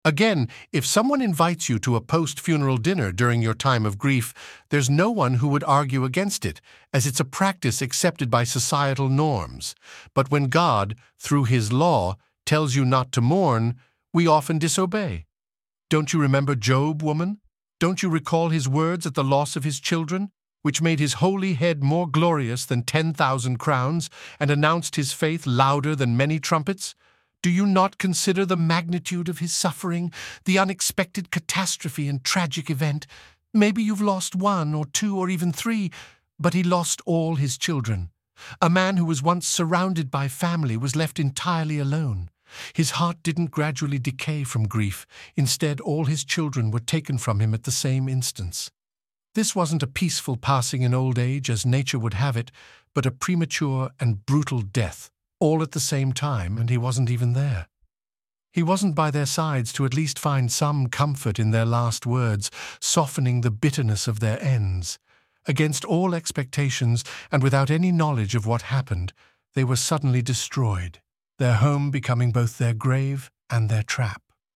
Again, if someone invites you to a post-funeral dinner during your time of grief, there's no one who would argue against it, as it's a practice accepted by societal norms. But when God, through His law, tells you not to mourn, we often disobey. Don't you remember Job, woman? Don't you recall his words at the loss of his children, which made his holy head more glorious than 10,000 crowns, and announced his faith louder than many trumpets? Do you not consider the magnitude of his suffering, the unexpected catastrophe and tragic event? Maybe you've lost one or two or even three, but he lost all his children. A man who was once surrounded by family was left entirely alone. His heart didn't gradually decay from grief. Instead, all his children were taken from him at the same instance. This wasn't a peaceful passing in old age as nature would have it, but a premature and brutal death. All at the same time, and he wasn't even there. He wasn't by their sides to at least find some comfort in their last words, softening the bitterness of their ends. Against all expectations, and without any knowledge of what happened, they were suddenly destroyed, their home becoming both their grave and their trap.